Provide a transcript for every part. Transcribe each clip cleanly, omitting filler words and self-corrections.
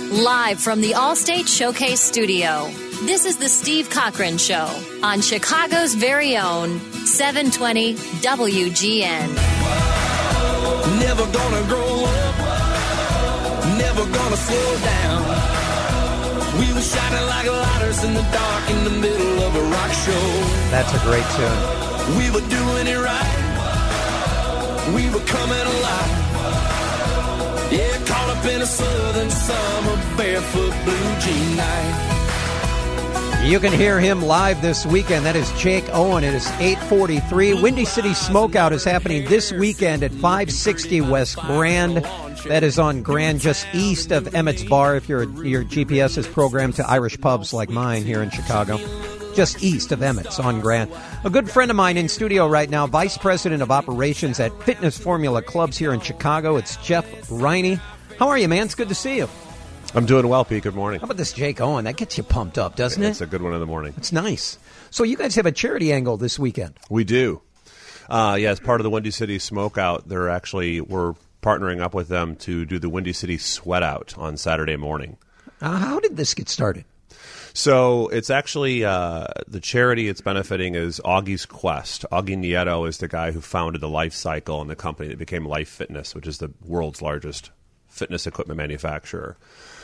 Live from the Allstate Showcase Studio, this is the Steve Cochran Show on Chicago's very own 720 WGN. Never gonna grow up, never gonna slow down. We were shining like lighters in the dark in the middle of a rock show. That's a great tune. We were doing it right. We were coming alive. Yeah, caught up in a southern summer, barefoot blue jean night. You can hear him live this weekend. That is Jake Owen. It is 8:43. Windy City Smokeout is happening this weekend at 560 West Grand. That is on Grand, just east of Emmett's Bar, if your GPS is programmed to Irish pubs like mine here in Chicago. Just east of Emmett's on Grand. A good friend of mine in studio right now, Vice President of Operations at Fitness Formula Clubs here in Chicago. It's Jeff Riney. How are you, man? It's good to see you. I'm doing well, Pete. Good morning. How about this Jake Owen? That gets you pumped up, doesn't it? It's a good one in the morning. It's nice. So you guys have a charity angle this weekend. We do. As part of the Windy City Smokeout, we're partnering up with them to do the Windy City Sweat Out on Saturday morning. How did this get started? So it's actually the charity it's benefiting is Augie's Quest. Augie Nieto is the guy who founded the Life Cycle and the company that became Life Fitness, which is the world's largest fitness equipment manufacturer.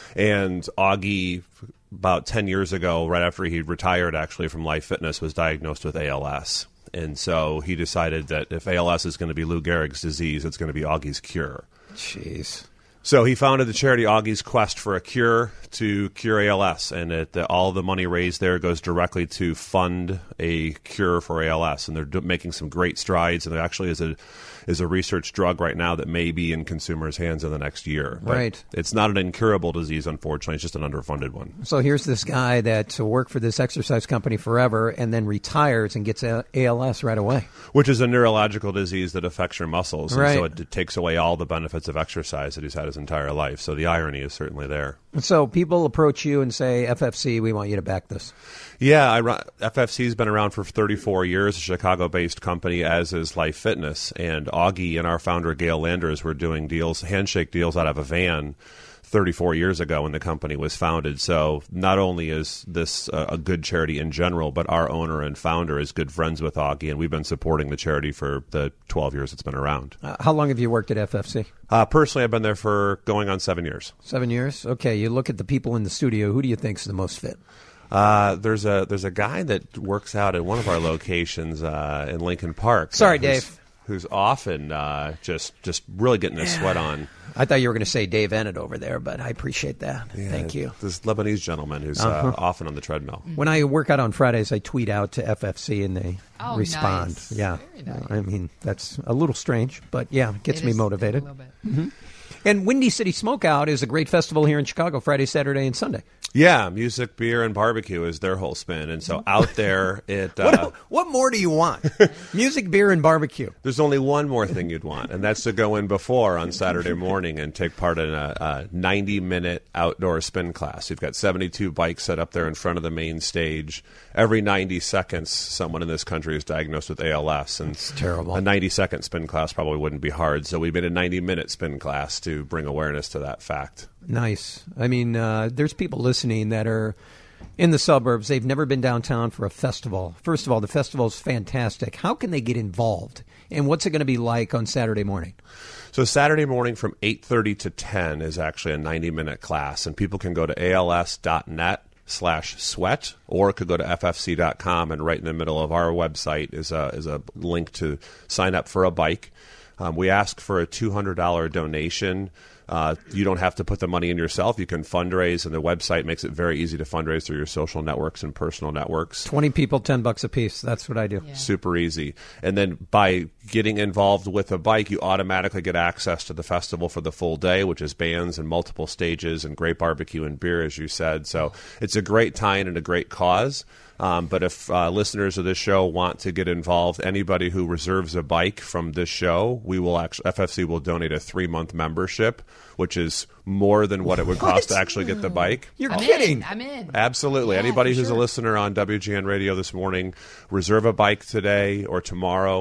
And Augie, about 10 years ago, right after he retired actually from Life Fitness, was diagnosed with ALS. And so he decided that if ALS is going to be Lou Gehrig's disease, it's going to be Augie's cure. Jeez. So he founded the charity Augie's Quest for a Cure to cure ALS, and all the money raised there goes directly to fund a cure for ALS. And they're making some great strides, and there actually is a research drug right now that may be in consumers' hands in the next year. But right. It's not an incurable disease, unfortunately. It's just an underfunded one. So here's this guy that worked for this exercise company forever and then retires and gets ALS right away. Which is a neurological disease that affects your muscles. Right. And so it takes away all the benefits of exercise that he's had his entire life. So the irony is certainly there. So people approach you and say, FFC, we want you to back this. Yeah, FFC's been around for 34 years, a Chicago-based company, as is Life Fitness. And Augie and our founder, Gail Landers, were doing handshake deals out of a van 34 years ago when the company was founded. So not only is this a good charity in general, but our owner and founder is good friends with Augie, and we've been supporting the charity for the 12 years it's been around. How long have you worked at FFC? Personally, I've been there for going on 7 years. 7 years? Okay, you look at the people in the studio. Who do you think's the most fit? There's a guy that works out at one of our locations in Lincoln Park. Sorry, Dave. Who's often just really getting his sweat on. I thought you were going to say Dave Ennett over there, but I appreciate that. Yeah, Thank you. This Lebanese gentleman who's often on the treadmill. When I work out on Fridays, I tweet out to FFC and they respond. Nice. Yeah, Very nice. I mean, that's a little strange, but yeah, it gets me motivated. A little bit. Mm-hmm. And Windy City Smokeout is a great festival here in Chicago, Friday, Saturday, and Sunday. Yeah, music, beer, and barbecue is their whole spin. And so out there, what more do you want? Music, beer, and barbecue. There's only one more thing you'd want, and that's to go in before on Saturday morning and take part in a 90-minute outdoor spin class. You've got 72 bikes set up there in front of the main stage. Every 90 seconds, someone in this country is diagnosed with ALS. And it's terrible. A 90-second spin class probably wouldn't be hard. So we made a 90-minute spin class to bring awareness to that fact. Nice. I mean, there's people listening that are in the suburbs. They've never been downtown for a festival. First of all, the festival's fantastic. How can they get involved? And what's it going to be like on Saturday morning? So Saturday morning from 8:30 to 10 is actually a 90-minute class, and people can go to als.net/sweat, or could go to ffc.com, and right in the middle of our website is a link to sign up for a bike. We ask for a $200 donation. You don't have to put the money in yourself. You can fundraise, and the website makes it very easy to fundraise through your social networks and personal networks. 20 people, $10 a piece. That's what I do. Yeah. Super easy. And then by getting involved with a bike, you automatically get access to the festival for the full day, which is bands and multiple stages and great barbecue and beer, as you said. So it's a great tie-in and a great cause. But if listeners of this show want to get involved, anybody who reserves a bike from this show, FFC will donate a 3-month membership, which is more than what it would cost to actually get the bike. You're kidding. I'm in. Absolutely. Yeah, Anybody for who's a sure. listener on WGN Radio this morning, reserve a bike today or tomorrow.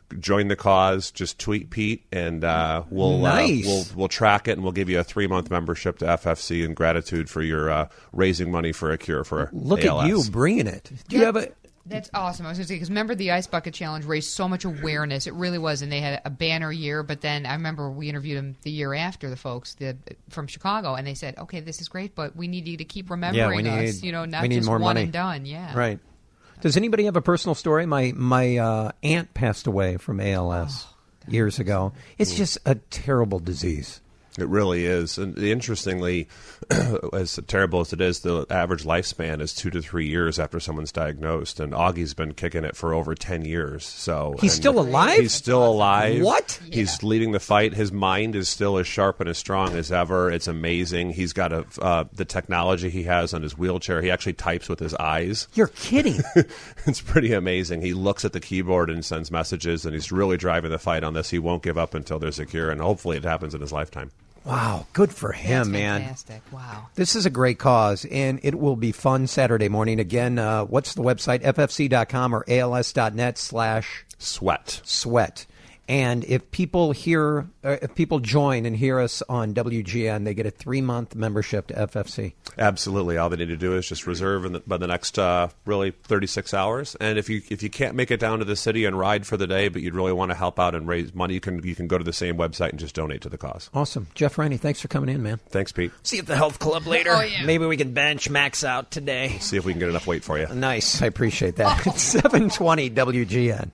join the cause. Just tweet Pete, and we'll track it, and we'll give you a 3-month membership to FFC in gratitude for your raising money for a cure for Look ALS. at you bringing it. Do you have a... That's awesome. I was going to say, because remember the Ice Bucket Challenge raised so much awareness. It really was, and they had a banner year. But then I remember we interviewed them the year after, the folks from Chicago, and they said, okay, this is great, but we need you to keep remembering us, not just one money. And done. Yeah. Right. Does anybody have a personal story? My aunt passed away from ALS years ago. It's just a terrible disease. It really is. And interestingly, as terrible as it is, the average lifespan is 2 to 3 years after someone's diagnosed. And Augie's been kicking it for over 10 years. So he's still alive? He's still alive. What? He's leading the fight. His mind is still as sharp and as strong as ever. It's amazing. He's got the technology he has on his wheelchair. He actually types with his eyes. You're kidding. It's pretty amazing. He looks at the keyboard and sends messages, and he's really driving the fight on this. He won't give up until there's a cure, and hopefully it happens in his lifetime. Wow, good for him, man. Fantastic. Wow. This is a great cause, and it will be fun Saturday morning. Again, what's the website? ffc.com or als.net/sweat. And if people join and hear us on WGN, they get a 3-month membership to FFC. Absolutely. All they need to do is just reserve by the next really 36 hours. And if you can't make it down to the city and ride for the day, but you'd really want to help out and raise money, you can go to the same website and just donate to the cause. Awesome. Jeff Riney, thanks for coming in, man. Thanks, Pete. See you at the health club later. Oh, yeah. Maybe we can bench max out today. See if we can get enough weight for you. Nice. I appreciate that. It's 720 WGN.